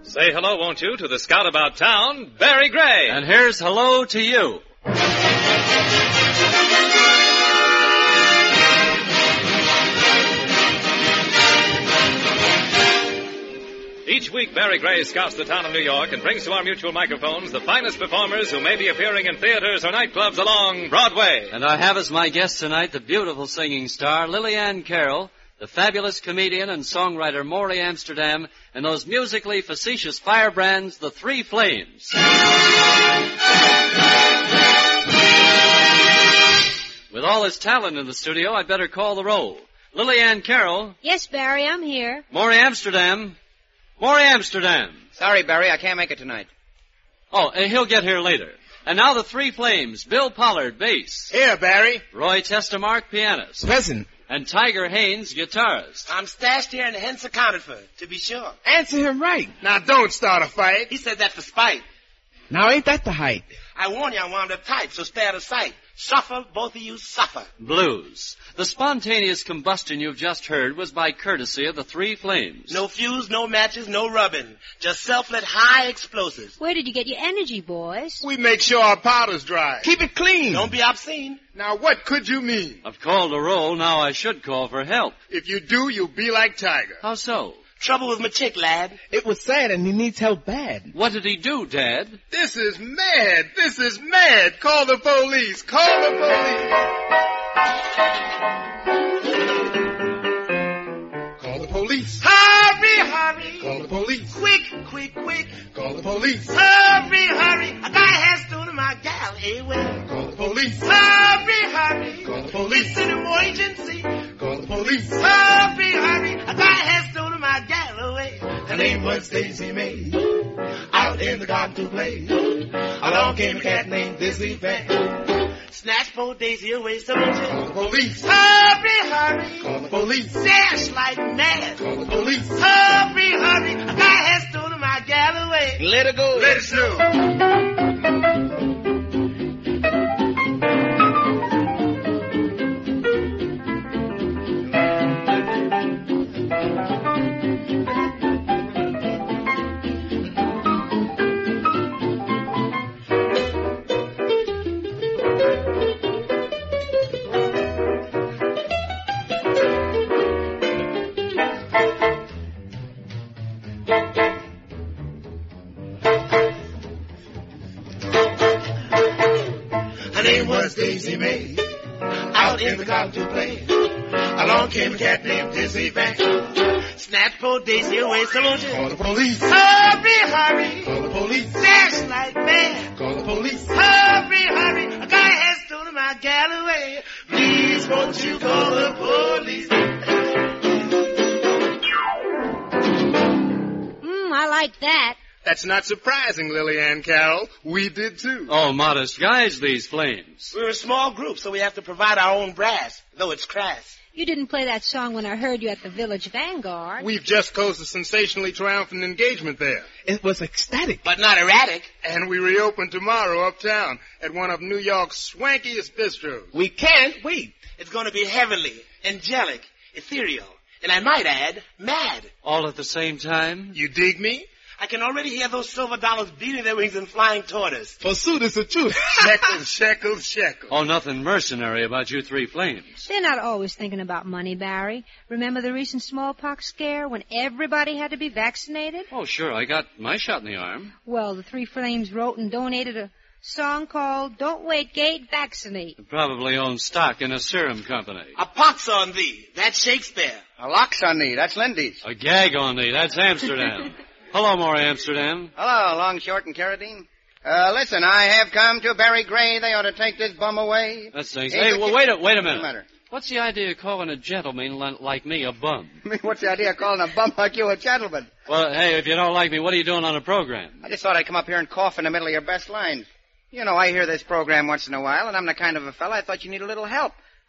Say hello, won't you, to the scout about town, Barry Gray. And here's hello to you. Each week, Barry Gray scouts the town of New York and brings to our mutual microphones the finest performers who may be appearing in theaters or nightclubs along Broadway. And I have as my guest tonight the beautiful singing star, Lillian Carroll, the fabulous comedian and songwriter, Maury Amsterdam, and those musically facetious firebrands, the Three Flames. With all his talent in the studio, I'd better call the roll. Lillian Carroll. Yes, Barry, I'm here. Maury Amsterdam. Maury Amsterdam. Sorry, Barry, I can't make it tonight. Oh, he'll get here later. And now the Three Flames, Bill Pollard, bass. Here, Barry. Roy Testamark, pianist. Present. And Tiger Haynes, guitarist. I'm stashed here and hence accounted for, to be sure. Answer him right. Now, don't start a fight. He said that for spite. Now, ain't that the height? I warn you, I'm wound up tight, so stay out of sight. Suffer, both of you, suffer. Blues. The spontaneous combustion you've just heard was by courtesy of the Three Flames. No fuse, no matches, no rubbing. Just self-lit high explosives. Where did you get your energy, boys? We make sure our powder's dry. Keep it clean. Don't be obscene. Now, what could you mean? I've called a roll, now I should call for help. If you do, you'll be like Tiger. How so? Trouble with my chick, lad. It was sad and he needs help bad. What did he do, Dad? This is mad. This is mad. Call the police. Call the police. Call the police. Hurry, hurry. Call the police. Quick, quick, quick. Call the police. Hurry, hurry. A guy has stolen my gal, hey, well. Call the police. Hurry, hurry. Call the police. It's an emergency. Call the police. Hurry, hurry. A guy has stolen my gal away. Her name was Daisy Mae. Out in the garden to play. Along came a cat named Dizzy Van. Snatch poor Daisy away, so won't you? Call the police. Hurry, hurry. Call the police. Dash like mad. Call the police. Hurry, hurry. A guy has stolen my gal away. Let her go. Let it snow. Her name was Daisy Mae. Out in the garden to play. Along came a cat named Dizzy Van. Snatch poor Daisy away, so won't you? Call the police. Hurry, hurry. Call the police. Dash like mad. Call the police. Hurry, hurry. A guy has stolen my gal away. Please, won't you call the police? I like that. That's not surprising, Lillian Carroll. We did too. Oh, modest guys, these Flames. We're a small group, so we have to provide our own brass, though it's crass. You didn't play that song when I heard you at the Village Vanguard. We've just closed a sensationally triumphant engagement there. It was ecstatic. But not erratic. And we reopen tomorrow uptown at one of New York's swankiest bistros. We can't wait. It's going to be heavenly, angelic, ethereal, and I might add, mad. All at the same time? You dig me? I can already hear those silver dollars beating their wings and flying toward us. Forsooth, it's the truth. Shekels, shekels, shekels. Oh, nothing mercenary about you Three Flames. They're not always thinking about money, Barry. Remember the recent smallpox scare when everybody had to be vaccinated? Oh, sure, I got my shot in the arm. Well, the Three Flames wrote and donated a song called Don't Wait, Gate, Vaccinate. It probably owns stock in a serum company. A pox on thee. That's Shakespeare. A locks on thee. That's Lindy's. A gag on thee. That's Amsterdam. Hello, Maury Amsterdam. Hello, Long, Short, and Carradine. Listen, I have come to Barry Gray. They ought to take this bum away. That's things. Hey, well, wait a minute. What's the matter? What's the idea of calling a gentleman like me a bum? I mean, what's the idea of calling a bum like you a gentleman? Well, hey, if you don't like me, what are you doing on the program? I just thought I'd come up here and cough in the middle of your best lines. You know, I hear this program once in a while, and I'm the kind of a fella I thought you need a little help.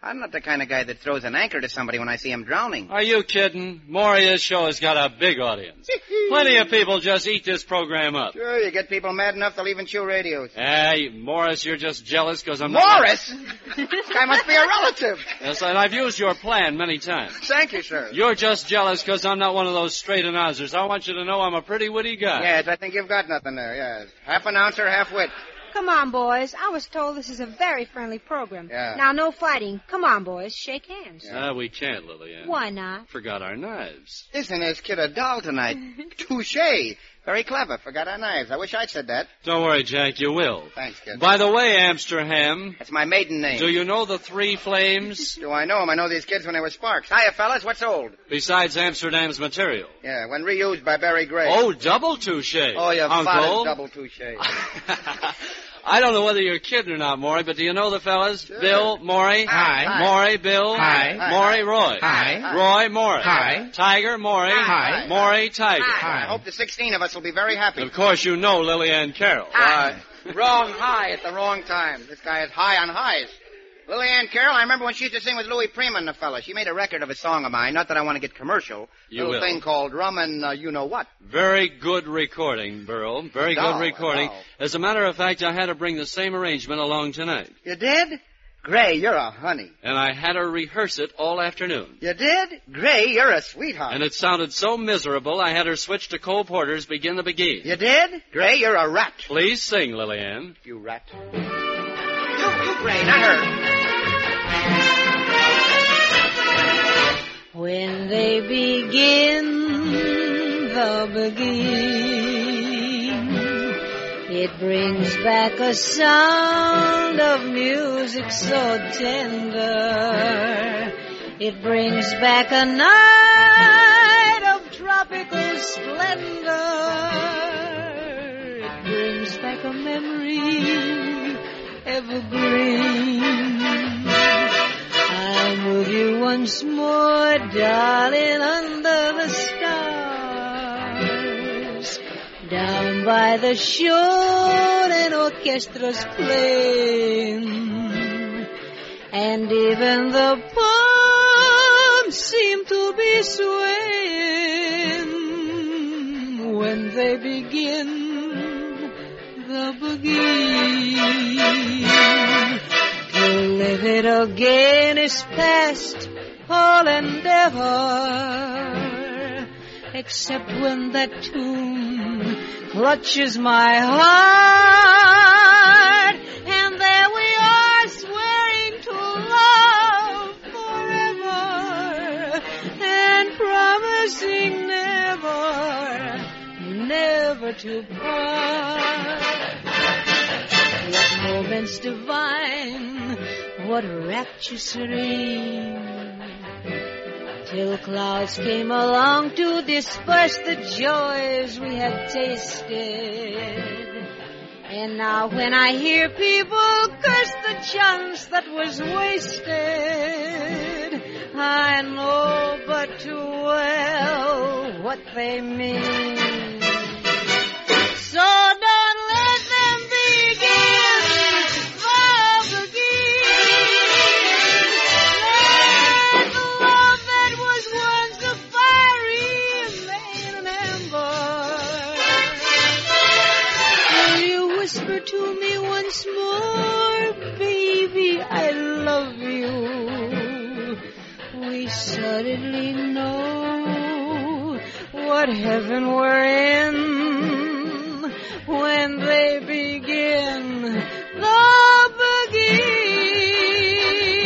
I'm not the kind of guy that throws an anchor to somebody when I see him drowning. Are you kidding? Maury's show has got a big audience. Plenty of people just eat this program up. Sure, you get people mad enough they'll even chew radios. Hey, Morris, you're just jealous because I'm Morris? This guy must be a relative. Yes, and I've used your plan many times. Thank you, sir. You're just jealous because I'm not one of those straight announcers. I want you to know I'm a pretty witty guy. Yes, I think you've got nothing there, yes. Half announcer, half wit. Come on, boys. I was told this is a very friendly program. Yeah. Now, no fighting. Come on, boys. Shake hands. We can't, Lillian. Why not? Forgot our knives. Isn't this kid a doll tonight? Touché. Very clever. Forgot our knives. I wish I'd said that. Don't worry, Jack, you will. Thanks, kid. By the way, Amsterdam, That's my maiden name. do you know the Three Flames? Do I know them? I know these kids when they were sparks. Hiya, fellas. What's old? Besides Amsterdam's material. Yeah, when reused by Barry Gray. Oh, double touche. Oh, your Uncle. father's double touché. I don't know whether you're kidding or not, Maury, but do you know the fellas? Sure. Bill, Maury. Hi. Maury, Bill. Hi. Maury, Roy. Hi. Roy, Maury. Hi. Tiger, Maury. Hi. Maury, Tiger. I hope the 16 of us will be very happy. Of course, you know Lillian Carroll. Wrong high at the wrong time. This guy is high on highs. Lillian Carroll, I remember when she used to sing with Louis Prima and the fella. She made a record of a song of mine. Not that I want to get commercial. You little will. thing called Rum and You-Know-What. Very good recording, Burl. Very good recording. Wow. As a matter of fact, I had to bring the same arrangement along tonight. You did? Gray, you're a honey. And I had to rehearse it all afternoon. You did? Gray, you're a sweetheart. And it sounded so miserable, I had her switch to Cole Porter's Begin the Begin. You did? Gray, you're a rat. Please sing, Lillian. You rat. You, Gray, not her. When they begin the begin, it brings back a sound of music so tender. It brings back a night of tropical splendor. It brings back a memory evergreen. I'm with you once more, darling, under the stars. Down by the shore, an orchestra's playing, and even the palms seem to be swaying when they begin the begin. To live it again is past all endeavor, except when that tune clutches my heart, and there we are swearing to love forever, and promising never to part. What moments divine, what rapture serene, till clouds came along to disperse the joys we had tasted. And now when I hear people curse the chance that was wasted, I know but too well what they mean. So don't let them begin the begin. Let the love that was once a fiery remain an ember. Will you whisper to me once more, baby, I love you? We suddenly know what heaven we're in when they begin the begin.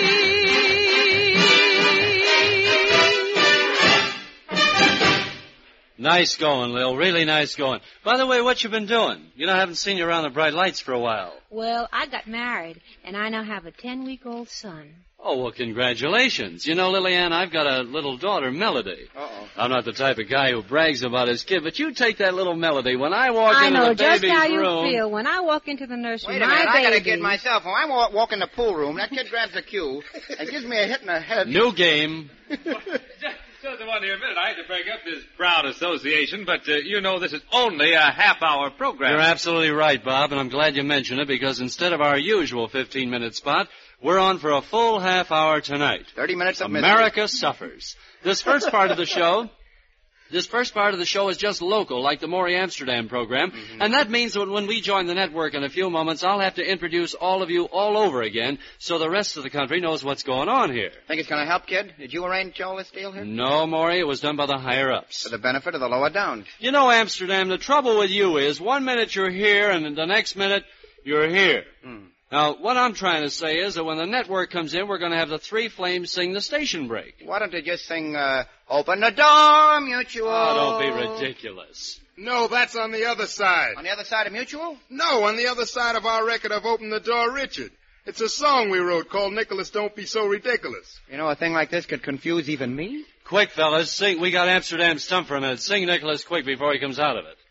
Nice going, Lil. Really nice going. By the way, what you been doing? You know, I haven't seen you around the bright lights for a while. Well, I got married, and I now have a 10-week-old son. Oh, well, congratulations. You know, Lillian, I've got a little daughter, Melody. Uh-oh. I'm not the type of guy who brags about his kid, but you take that little Melody. When I walk I into know the just baby's how room... you feel when I walk into the nursery. Wait a minute, I got a kid myself. When I walk in the pool room, that kid grabs the cue and gives me a hit in the head. New game. Just a wonder a minute. I had to break up this proud association, but you know this is only a half-hour program. You're absolutely right, Bob, and I'm glad you mentioned it, because instead of our usual 15-minute spot, We're on for a full half hour tonight. 30 minutes of misery. America suffers. This first part of the show is just local, like the Maury Amsterdam program, and that means that when we join the network in a few moments, I'll have to introduce all of you all over again so the rest of the country knows what's going on here. Think it's going to help, kid? Did you arrange all this deal here? No, Maury, it was done by the higher-ups. For the benefit of the lower down. You know, Amsterdam, the trouble with you is 1 minute you're here and the next minute you're here. Now, what I'm trying to say is that when the network comes in, we're going to have the Three Flames sing the station break. Why don't you just sing, Open the Door, Mutual? Oh, don't be ridiculous. No, that's on the other side. On the other side of Mutual? No, on the other side of our record of Open the Door, Richard. It's a song we wrote called Nicholas Don't Be So Ridiculous. You know, a thing like this could confuse even me. Quick, fellas, sing. We got Amsterdam stumped for a minute. Sing Nicholas quick before he comes out of it.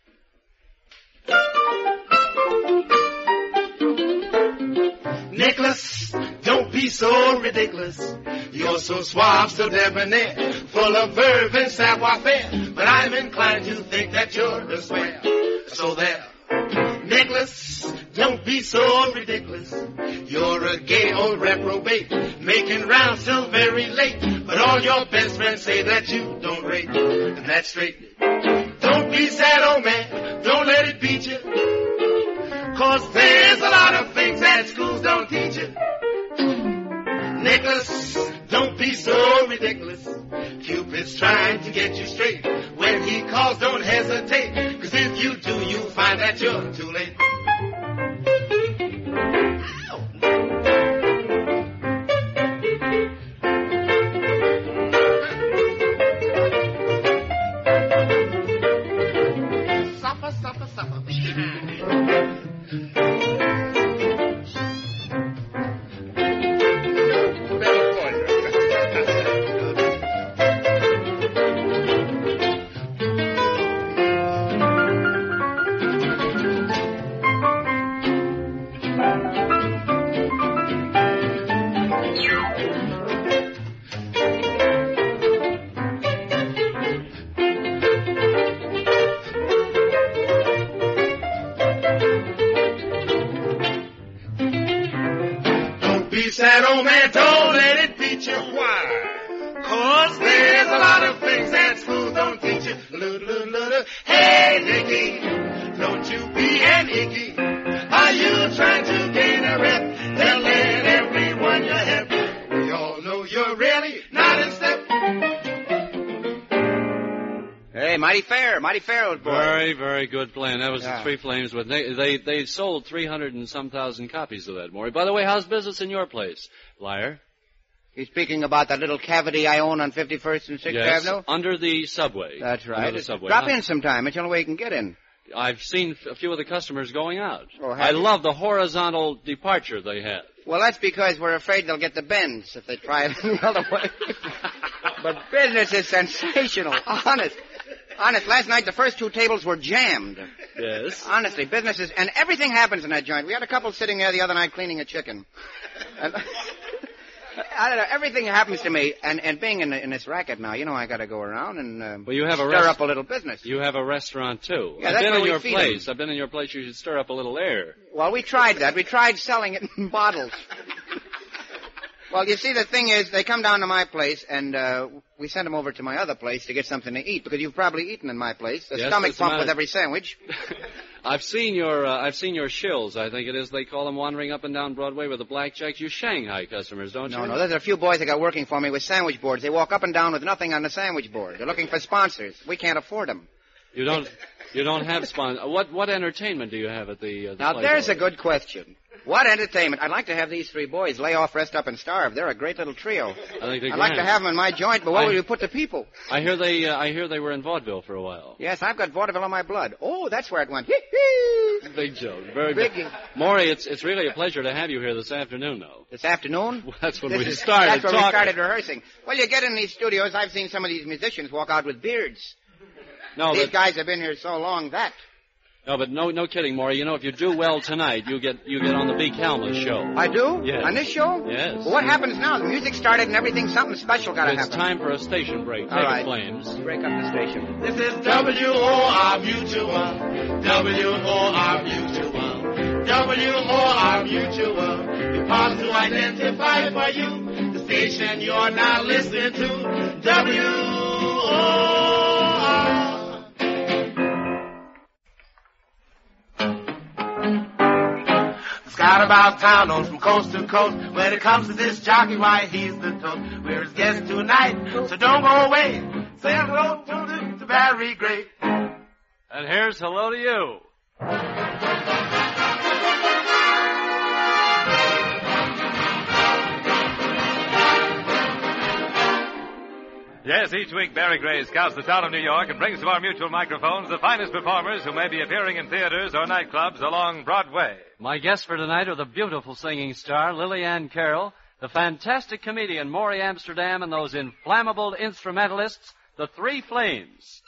Nicholas, don't be so ridiculous. You're so suave, so debonair, full of verve and savoir-faire. But I'm inclined to think that you're a square. So there. Nicholas, don't be so ridiculous. You're a gay old reprobate, making rounds till very late. But all your best friends say that you don't rate, and that's straight. Don't be sad, old man, don't let it beat you. 'Cause there's a lot of things that schools don't teach you. Nicholas, don't be so ridiculous. Cupid's trying to get you straight. When he calls, don't hesitate. 'Cause if you do, you'll find that you're too late. Supper, supper, supper. Sad old man, don't let it beat you. Why? 'Cause there's a lot of things that schools don't teach you. Hey, Nicky, don't you be an icky. Are you trying to gain a rep? Tell everyone you're hip. We all know you're really not in step. Hey, mighty fair, old boy. Very, very good plan. That was the Three Flames. With they sold 300 and some thousand copies of that, Maury. By the way, how's business in your place, Liar? You're speaking about that little cavity I own on 51st and 6th Avenue? Under the subway. That's right. Under the subway. Drop in sometime. It's the only way you can get in. I've seen a few of the customers going out. Oh, I love the horizontal departure they have. Well, that's because we're afraid they'll get the bends if they try it the other way. But business is sensational. Honest, last night the first two tables were jammed. Yes. Honestly, business is... And everything happens in that joint. We had a couple sitting there the other night cleaning a chicken. And, I don't know, everything happens to me. And being in this racket now, you know, I got to go around and well, you have stir up a little business. You have a restaurant, too. Yeah, I've that's been where in we your feed place. them. I've been in your place. You should stir up a little air. Well, we tried that. We tried selling it in bottles. Well, you see, the thing is, they come down to my place, and we send them over to my other place to get something to eat, because you've probably eaten in my place. A stomach pump with every sandwich. I've seen your shills, I think it is. They call them, wandering up and down Broadway with the blackjacks. You Shanghai customers, don't you? No, there's a few boys that got working for me with sandwich boards. They walk up and down with nothing on the sandwich board. They're looking for sponsors. We can't afford them. You don't have sponsors. What entertainment do you have at the Now, place there's over? a good question. What entertainment? I'd like to have these three boys lay off, rest up, and starve. They're a great little trio. I'd like to have them in my joint, but what will you put to people? I hear they were in vaudeville for a while. Yes, I've got vaudeville in my blood. Oh, that's where it went. Big joke. Very big. Maury, it's really a pleasure to have you here this afternoon, though. This afternoon? Well, that's when we started That's when talking. we started rehearsing. Well, you get in these studios, I've seen some of these musicians walk out with beards. No, these guys have been here so long that... No, but no kidding, Maury. You know, if you do well tonight, you get on the Big Helmut show. I do? Yes. On this show? Yes. Well, what happens now? The music started and everything, something special got to happen. It's time for a station break. Take it, Flames. Break up the station. This is WOR Mutual. WOR Mutual. WOR Mutual. hard to identify for you. The station you're now listening to, W-O-R. Scott about town, known from coast to coast. When it comes to this jockey, why, he's the toast. We're his guest tonight, so don't go away. Say hello to Barry Gray. And here's hello to you. Yes, each week Barry Gray scouts the town of New York and brings to our mutual microphones the finest performers who may be appearing in theaters or nightclubs along Broadway. My guests for tonight are the beautiful singing star Lillian Carroll, the fantastic comedian Maury Amsterdam, and those inflammable instrumentalists, the Three Flames.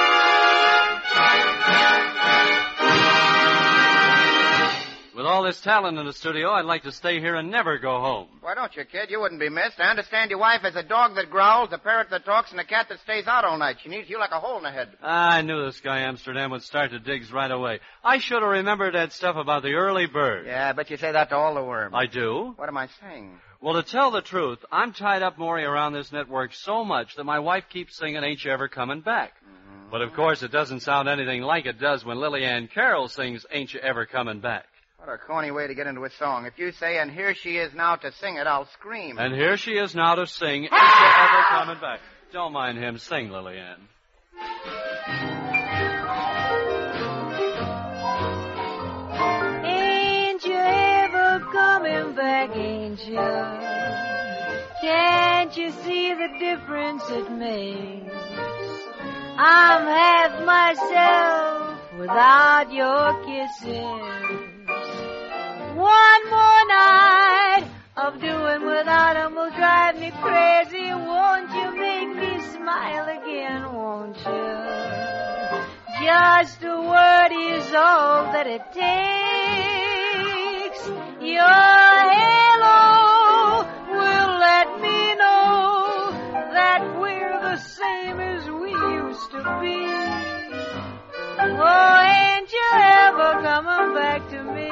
With all this talent in the studio, I'd like to stay here and never go home. Why don't you, kid? You wouldn't be missed. I understand your wife has a dog that growls, a parrot that talks, and a cat that stays out all night. She needs you like a hole in the head. I knew this guy Amsterdam would start the digs right away. I should have remembered that stuff about the early bird. Yeah, I bet you say that to all the worms. I do? What am I saying? Well, to tell the truth, I'm tied up, Maury, around this network so much that my wife keeps singing Ain't You Ever Coming Back. Mm-hmm. But, of course, it doesn't sound anything like it does when Lillian Carroll sings Ain't You Ever Coming Back. What a corny way to get into a song. If you say, and here she is now to sing it, I'll scream. And here she is now to sing Ain't You Ever Coming Back. Don't mind him. Sing, Lillian. Ain't you ever coming back, ain't you? Can't you see the difference it makes? I'm half myself without your kisses. One more night of doing without 'em will drive me crazy. Won't you make me smile again, won't you? Just a word is all that it takes. Your halo will let me know that we're the same as we used to be. Oh, ain't you ever coming back to me?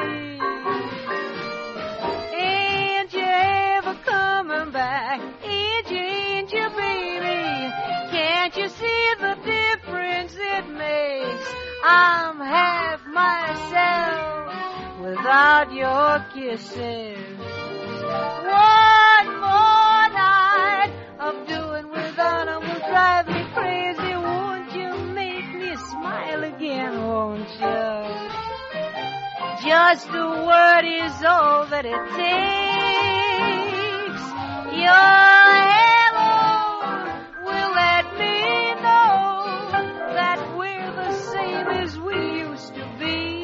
Ain't you, baby? Can't you see the difference it makes? I'm half myself without your kisses. One more night of doing without 'em will drive me crazy. Won't you make me smile again, won't you? Just a word is all that it takes. Your halo will let me know that we're the same as we used to be.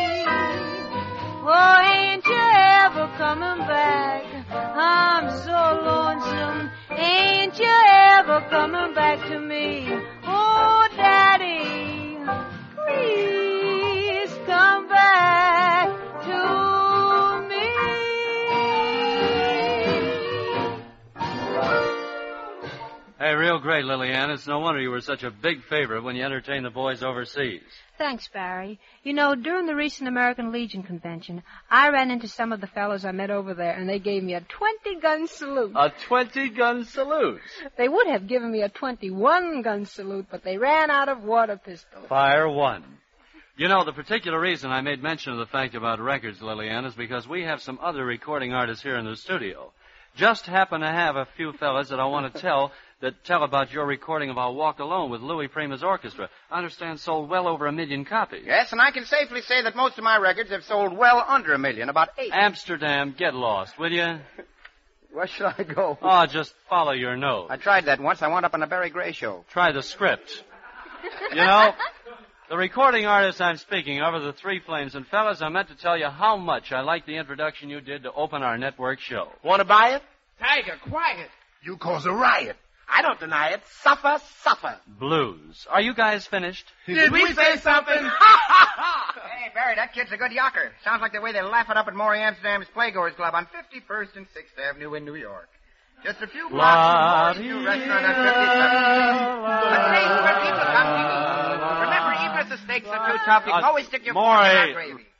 Oh, ain't you ever coming back? I'm so lonesome. Ain't you ever coming back to me? Oh, Daddy, please come back to me. Hey, real great, Lillian. It's no wonder you were such a big favorite when you entertained the boys overseas. Thanks, Barry. You know, during the recent American Legion convention, I ran into some of the fellows I met over there, and they gave me a 20-gun salute. A 20-gun salute? They would have given me a 21-gun salute, but they ran out of water pistols. Fire one. You know, the particular reason I made mention of the fact about records, Lillian, is because we have some other recording artists here in the studio. Just happen to have a few fellas that I want to tell about your recording of I'll Walk Alone with Louis Prima's orchestra. I understand sold well over 1 million copies. Yes, and I can safely say that most of my records have sold well under 1 million, about 8. Amsterdam, get lost, will you? Where should I go? Oh, just follow your nose. I tried that once. I wound up on a Barry Gray show. Try the script. You know, the recording artists I'm speaking of are the Three Flames. And, fellas, I meant to tell you how much I like the introduction you did to open our network show. Want to buy it? Tiger, quiet. You cause a riot. I don't deny it. Suffer, suffer. Blues. Are you guys finished? Did we say something? Hey, Barry, that kid's a good yocker. Sounds like the way they laugh it up at Maury Amsterdam's Playgoers Club on 51st and 6th Avenue in New York. Just a few blocks from Maury's new restaurant on 57th. A place where people come to eat. Remember, even if the steaks are too tough, you can always stick your fork in that gravy.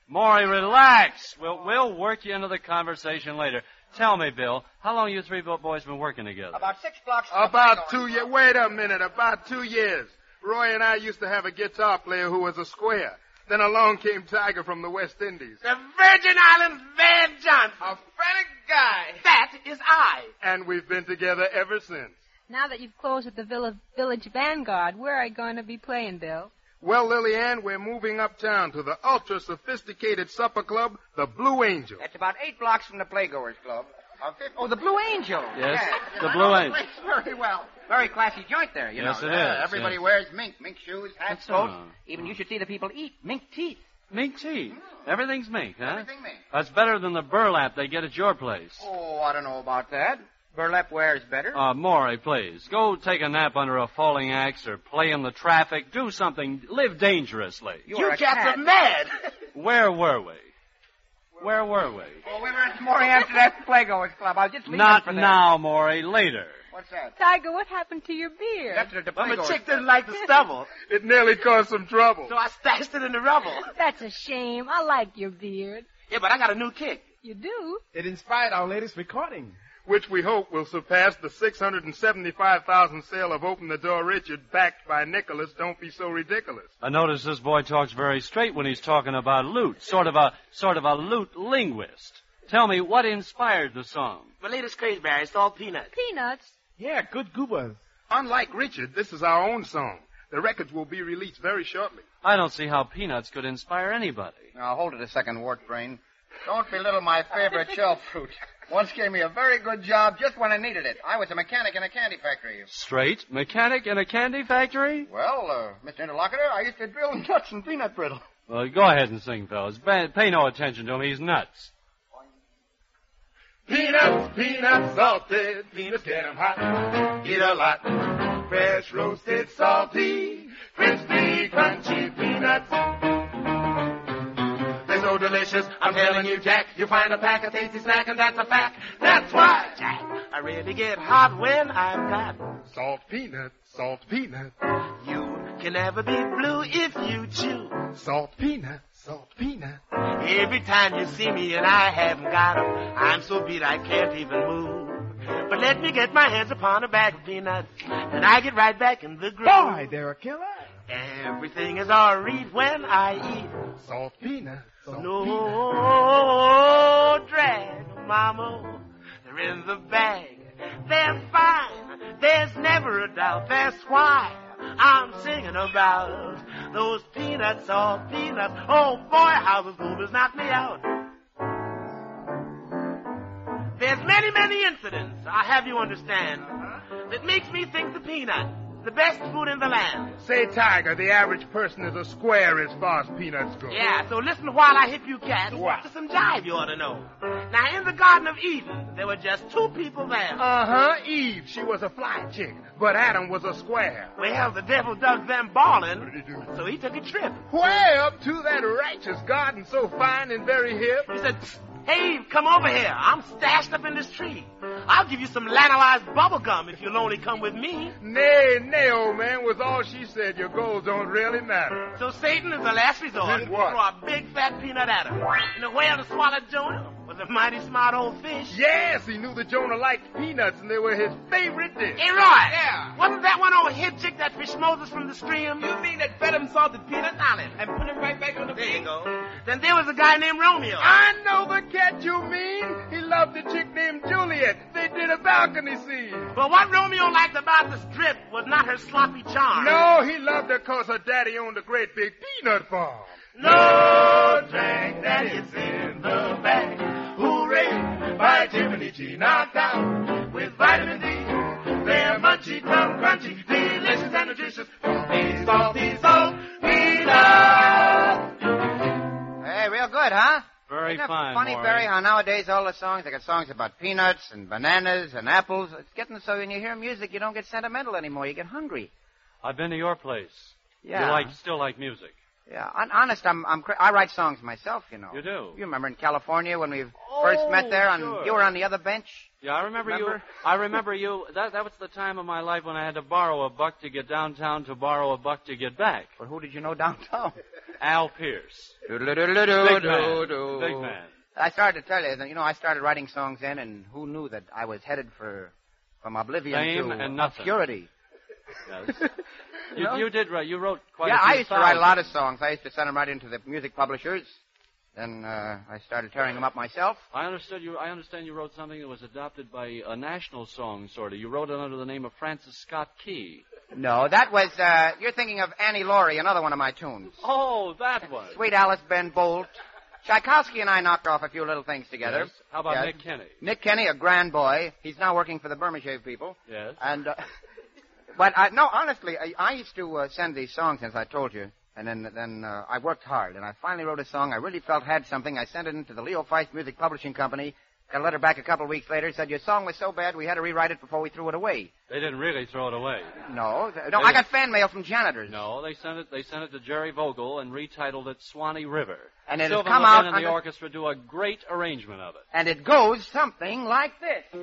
Maury, relax. We'll work you into the conversation later. Tell me, Bill, how long you three boys been working together? About 6 blocks. About 2 years. Wait a minute. About 2 years. Roy and I used to have a guitar player who was a square. Then along came Tiger from the West Indies. The Virgin Islands Van Johnson. A funny guy. That is I. And we've been together ever since. Now that you've closed at the Village Vanguard, where are you going to be playing, Bill? Well, Lillian, we're moving uptown to the ultra-sophisticated supper club, the Blue Angel. That's about 8 blocks from the Playgoers Club. Oh, the Blue Angel. Yes, Yeah. the Blue Angel. Very well. Very classy joint there, you Yes, know. it is, Everybody yes. wears mink shoes, hats, That's coats. all. Even you should see the people eat mink teeth. Mink teeth. Everything's mink, huh? Everything mink. That's better than the burlap they get at your place. Oh, I don't know about that. Burlap wears better. Maury, please, go take a nap under a falling axe or play in the traffic. Do something. Live dangerously. You You are a cats cat. are mad. Where were we? Where were we? Oh, we were at Maury Amsterdam Playgoers Club. I was just leaving Not for that. now, Maury. Later. What's that? Tiger, what happened to your beard? That's the Well, the Playgoers chick Club. didn't like the stubble, It nearly caused some trouble. so I stashed it in the rubble. That's a shame. I like your beard. Yeah, but I got a new kick. You do? It inspired our latest recording. Which we hope will surpass the 675,000 sale of Open the Door Richard, backed by Nicholas. Don't be so ridiculous. I notice this boy talks very straight when he's talking about loot. Sort of a loot linguist. Tell me, what inspired the song? My latest craze, Barry, it's all peanuts. Peanuts? Yeah, good goobers. Unlike Richard, this is our own song. The records will be released very shortly. I don't see how peanuts could inspire anybody. Now, hold it a second, Wart Brain. Don't belittle my favorite shell fruit. Once gave me a very good job just when I needed it. I was a mechanic in a candy factory. Straight? Mechanic in a candy factory? Well, Mr. Interlocutor, I used to drill nuts and peanut brittle. Well, go ahead and sing, fellas. Pay no attention to him. He's nuts. Peanuts, peanuts, salted. Peanuts get 'em hot. Eat a lot. Fresh, roasted, salty, crispy, crunchy peanuts. They're so delicious, I'm telling you, Jack. You find a pack of tasty snack, and that's a fact. That's why, Jack. I really get hot when I've got. Salt peanut, salt peanut. You can never be blue if you chew. Salt peanut, salt peanut. Every time you see me and I haven't got 'em, I'm so beat I can't even move. But let me get my hands upon a bag of peanuts, and I get right back in the groove. Boy, they're a killer. Everything is all right when I eat. Salt peanut, salt peanut. No drag, mama. They're in the bag. They're fine. There's never a doubt. That's why I'm singing about those peanuts, all peanuts. Oh boy, how the goobers knock me out. There's many, many incidents, I have you understand, that makes me think the peanut, the best food in the land. Say, Tiger, the average person is a square as far as peanuts go. Yeah, so listen while I hit you cats What? to some jive you ought to know. Now, in the Garden of Eden, there were just 2 people there. Uh-huh, Eve, she was a fly chick, but Adam was a square. Well, the devil dug them ballin', What did he do? so he took a trip. Way up to that righteous garden so fine and very hip. He said, "Psst, hey, come over here. I'm stashed up in this tree. I'll give you some lanolized bubble gum if you'll only come with me." Nay, old man, was all she said. Your goals don't really matter. So Satan is the last resort. Did what? Throw a big fat peanut at her. And the whale that swallowed Jonah was a mighty smart old fish. Yes, he knew that Jonah liked peanuts, and they were his favorite dish. Hey, Roy. Yeah. Wasn't that one old hip chick that fished Moses from the stream? You mean that fed him salted peanuts Knowledge. and put him right back on the There you beach? go. Then there was a guy named Romeo. I know the cat you mean. He loved a chick named Juliet. They did a balcony scene. But what Romeo liked about the strip was not her sloppy charm. No, he loved her 'cause her daddy owned a great big peanut farm. No drag that is in the bag. Hooray, by Jiminy G, knocked out with vitamin D. They're munchy, tongue crunchy, delicious and nutritious. Salty, salt, peanuts. Hey, real good, huh? Very Isn't it fine, funny, Maury. Barry, how nowadays all the songs, they got songs about peanuts and bananas and apples. It's getting so when you hear music, you don't get sentimental anymore. You get hungry. I've been to your place. Yeah. You still like music. Yeah, honest, I write songs myself, you know. You do? You remember in California when we first met there, and sure. you were on the other bench? Yeah, I remember you. Remember? I remember you. That was the time of my life when I had to borrow $1 to get downtown to borrow $1 to get back. Well, who did you know downtown? Al Pierce. Big man. Big man. I started to tell you, I started writing songs then, and who knew that I was headed from oblivion Fame to and nothing. obscurity. Yes. You did write. You wrote quite a Yeah, few I used to write a songs. lot of songs. I used to send them right into the music publishers. Then I started tearing them up myself. I understand you wrote something that was adopted by a national song, sort of. You wrote it under the name of Francis Scott Key. No, that was, you're thinking of Annie Laurie, another one of my tunes. Oh, that one. Sweet Alice Ben Bolt. Tchaikovsky and I knocked off a few little things together. Yes. How about Yes. Nick Kenny? Nick Kenny, a grand boy. He's now working for the Burma Shave people. Yes. And, but no, honestly, I used to send these songs, as I told you, and then I worked hard, and I finally wrote a song I really felt had something. I sent it into the Leo Feist Music Publishing Company. Got a letter back a couple of weeks later. Said your song was so bad we had to rewrite it before we threw it away. They didn't really throw it away. No, I got fan mail from janitors. No, they sent it to Jerry Vogel and retitled it Swanee River. And it has Sylvan come Levin out and the under- orchestra do a great arrangement of it. And it goes something like this.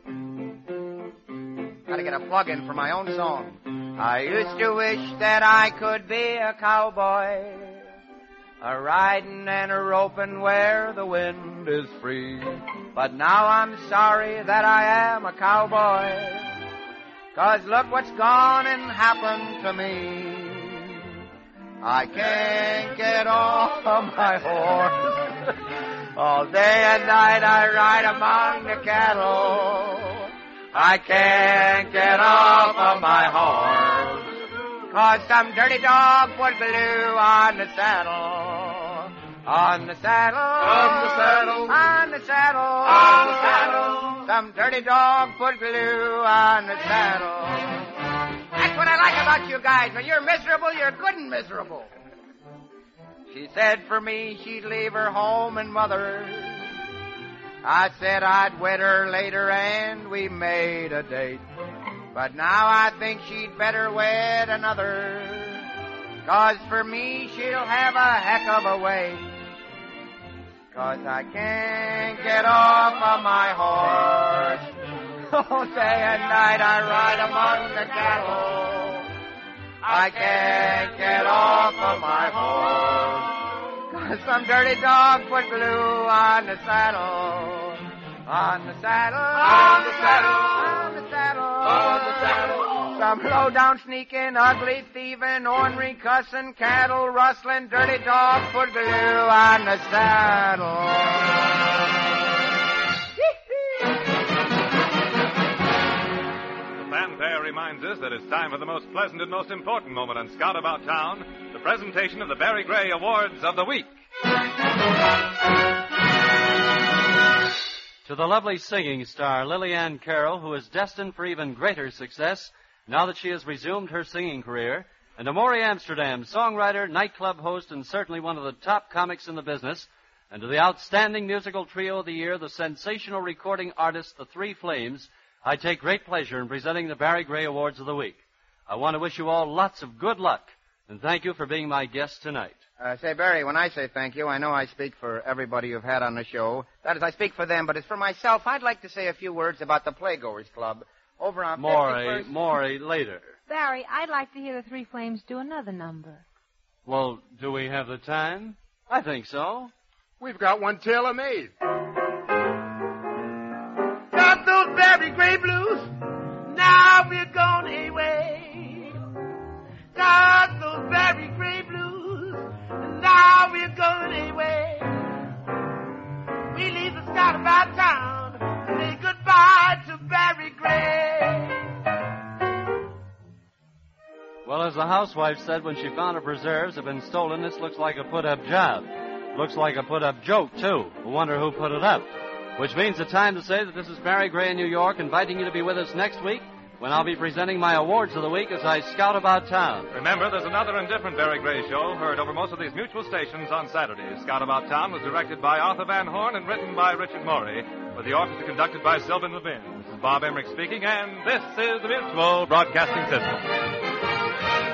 Gotta get a plug-in for my own song. I used to wish that I could be a cowboy, a-riding and a-roping where the wind is free. But now I'm sorry that I am a cowboy, 'cause look what's gone and happened to me. I can't get off of my horse. All day and night I ride among the cattle. I can't get off of my horse, 'cause some dirty dog put glue on the saddle. On the saddle. On the saddle. On the saddle. On the saddle. Some dirty dog put glue on the saddle. That's what I like about you guys. When you're miserable, you're good and miserable. She said for me she'd leave her home and mother. I said I'd wed her later and we made a date. But now I think she'd better wed another, 'cause for me she'll have a heck of a wait. 'Cause I can't get off of my horse. All day and night I ride among the cattle. I can't get off of my horse, 'cause some dirty dog put glue on the saddle. On the saddle. On the saddle. On the saddle. On the saddle. Some low-down sneaking, ugly thieving, ornery cussing, cattle rustling, dirty dog put glue on the saddle. The fanfare reminds us that it's time for the most pleasant and most important moment on Scout About Town, the presentation of the Barry Gray Awards of the Week. To the lovely singing star, Lillian Carroll, who is destined for even greater success now that she has resumed her singing career, and to Maury Amsterdam, songwriter, nightclub host, and certainly one of the top comics in the business, and to the outstanding musical trio of the year, the sensational recording artist, the Three Flames, I take great pleasure in presenting the Barry Gray Awards of the Week. I want to wish you all lots of good luck, and thank you for being my guest tonight. Say, Barry, when I say thank you, I know I speak for everybody you've had on the show. That is, I speak for them, but as for myself, I'd like to say a few words about the Playgoers Club over on 51st... Maury, later. Barry, I'd like to hear the Three Flames do another number. Well, do we have the time? I think so. We've got one tailor-made. Got those Barry Gray blues, now we're going away. Got those Barry Gray blues, now we're going away. We leave the Scout About Town to say goodbye to Barry Gray. Well, as the housewife said when she found her preserves had been stolen, this looks like a put-up job. Looks like a put-up joke, too. I wonder who put it up. Which means it's time to say that this is Barry Gray in New York, inviting you to be with us next week when I'll be presenting my awards of the week as I scout about town. Remember, there's another and different Barry Gray show heard over most of these mutual stations on Saturdays. Scout About Town was directed by Arthur Van Horn and written by Richard Morey, with the orchestra conducted by Sylvan Levin. This is Bob Emmerich speaking, and this is the Mutual Broadcasting System.